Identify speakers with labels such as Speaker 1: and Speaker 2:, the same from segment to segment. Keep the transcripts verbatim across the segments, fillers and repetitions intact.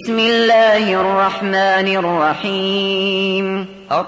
Speaker 1: بسم الله الرحمن الرحيم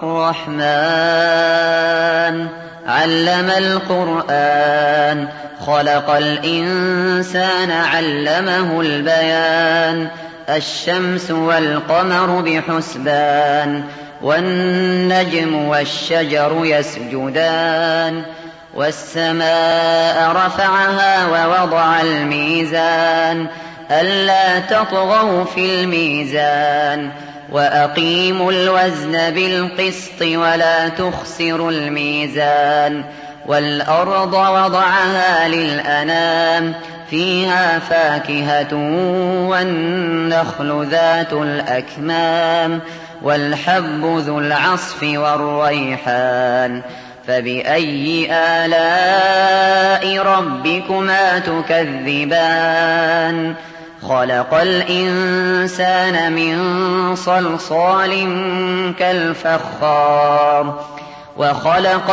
Speaker 1: الرحمن علم القرآن خلق الإنسان علمه البيان الشمس والقمر بحسبان والنجم والشجر يسجدان والسماء رفعها ووضع الميزان ألا تطغوا في الميزان وأقيموا الوزن بالقسط ولا تخسروا الميزان والأرض وضعها للأنام فيها فاكهة والنخل ذات الأكمام والحب ذو العصف والريحان فبأي آلاء ربكما تكذبان خلق الإنسان من صلصال كالفخار وخلق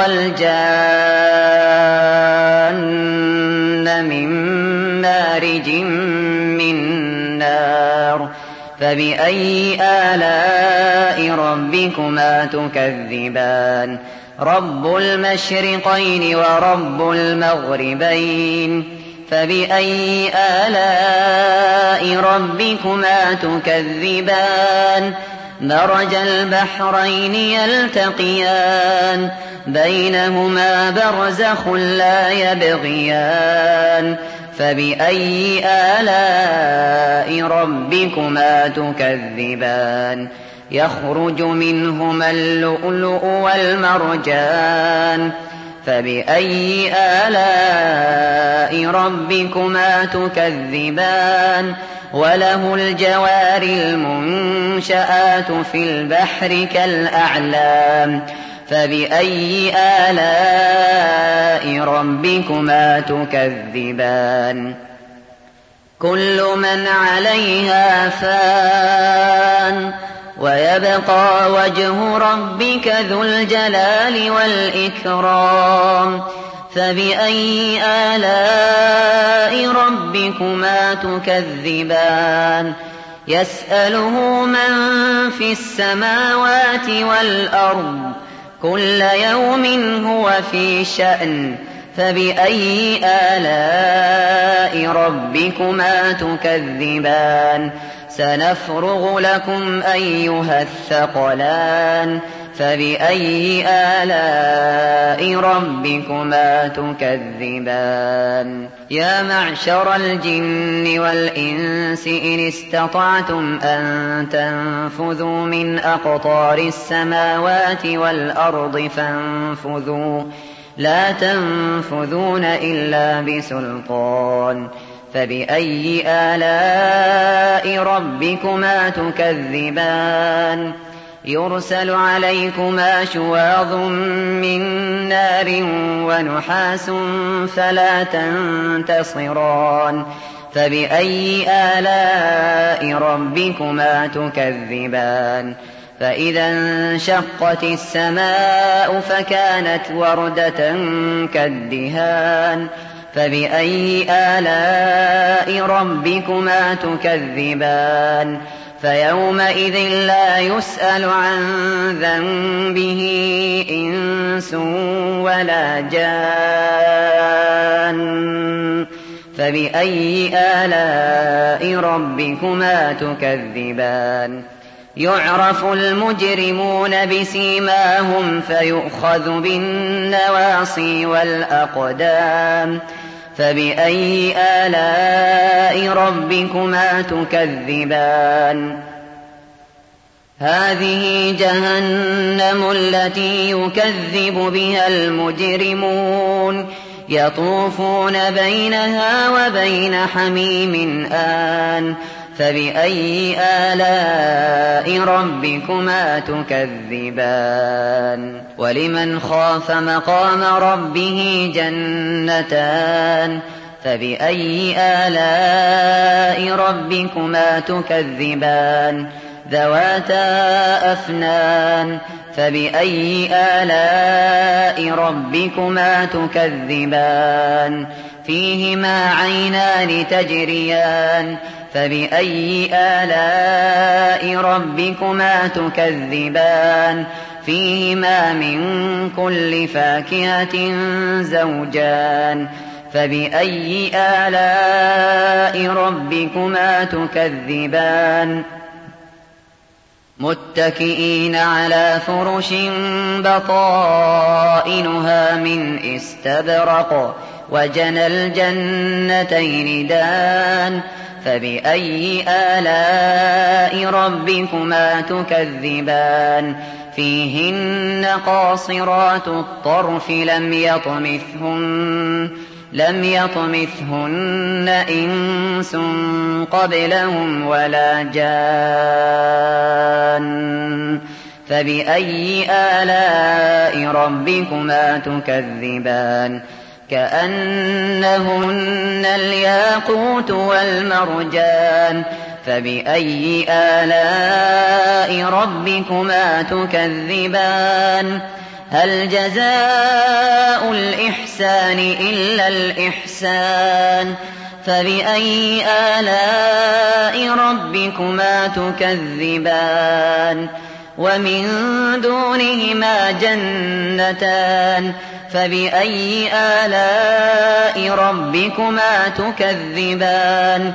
Speaker 1: الجان من مارج من نار فبأي آلاء ربكما تكذبان رب المشرقين ورب المغربين فبأي آلاء ربكما تكذبان مرج البحرين يلتقيان بينهما برزخ لا يبغيان فبأي آلاء ربكما تكذبان يخرج منهما اللؤلؤ والمرجان فبأي آلاء ربكما تكذبان وله الجوار المنشآت في البحر كالأعلام فبأي آلاء ربكما تكذبان كل من عليها فان ويبقى وجه ربك ذو الجلال والإكرام فبأي آلاء ربكما تكذبان يسأله من في السماوات والأرض كل يوم هو في شأن فبأي آلاء ربكما تكذبان سنفرغ لكم أيها الثقلان فبأي آلاء ربكما تكذبان يا معشر الجن والإنس إن استطعتم أن تنفذوا من أقطار السماوات والأرض فانفذوا لا تنفذون إلا بسلطان فبأي آلاء ربكما تكذبان يرسل عليكما شواظ من نار ونحاس فلا تنتصران فبأي آلاء ربكما تكذبان فإذا انشقت السماء فكانت وردة كالدهان فبأي آلاء ربكما تكذبان فيومئذ لا يسأل عن ذنبه إنس ولا جان فبأي آلاء ربكما تكذبان يعرف المجرمون بسيماهم فيؤخذ بالنواصي والأقدام فبأي آلاء ربكما تكذبان هذه جهنم التي يكذب بها المجرمون يطوفون بينها وبين حميم آن فبأي آلاء ربكما تكذبان ولمن خاف مقام ربه جنتان فبأي آلاء ربكما تكذبان ذواتا أفنان فبأي آلاء ربكما تكذبان فيهما عينان تجريان فبأي آلاء ربكما تكذبان فيهما من كل فاكهة زوجان فبأي آلاء ربكما تكذبان متكئين على فرش بطائنها من استبرق وجنى الجنتين دان فبأي آلاء ربكما تكذبان فيهن قاصرات الطرف لم يطمثهن لم يطمثهن إنس قبلهم ولا جان فبأي آلاء ربكما تكذبان كأنهن الياقوت والمرجان فبأي آلاء ربكما تكذبان هل جزاء الإحسان إلا الإحسان فبأي آلاء ربكما تكذبان ومن دونهما جنتان فبأي آلاء ربكما تكذبان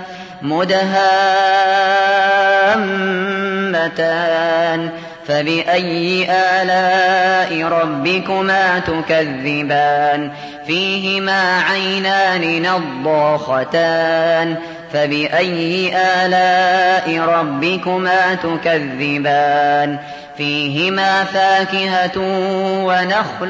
Speaker 1: مدهامتان فبأي آلاء ربكما تكذبان فيهما عينان نضاختان فبأي آلاء ربكما تكذبان فيهما فاكهة ونخل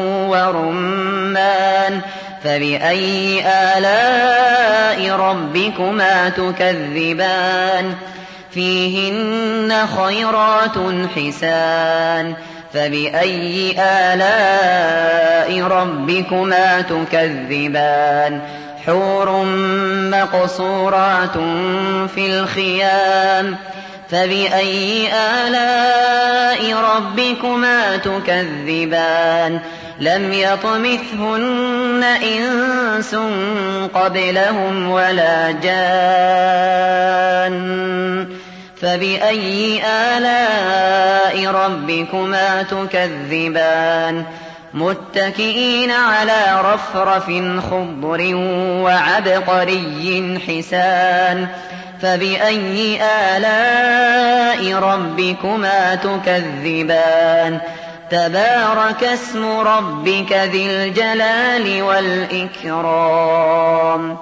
Speaker 1: ورمان فبأي آلاء ربكما تكذبان فيهن خيرات حسان فبأي آلاء ربكما تكذبان حور مقصورات في الخيام فبأي آلاء ربكما تكذبان لم يطمثهن إنس قبلهم ولا جان فبأي آلاء ربكما تكذبان متكئين على رفرف خضر وعبقري حسان فبأي آلاء ربكما تكذبان تبارك اسم ربك ذي الجلال والإكرام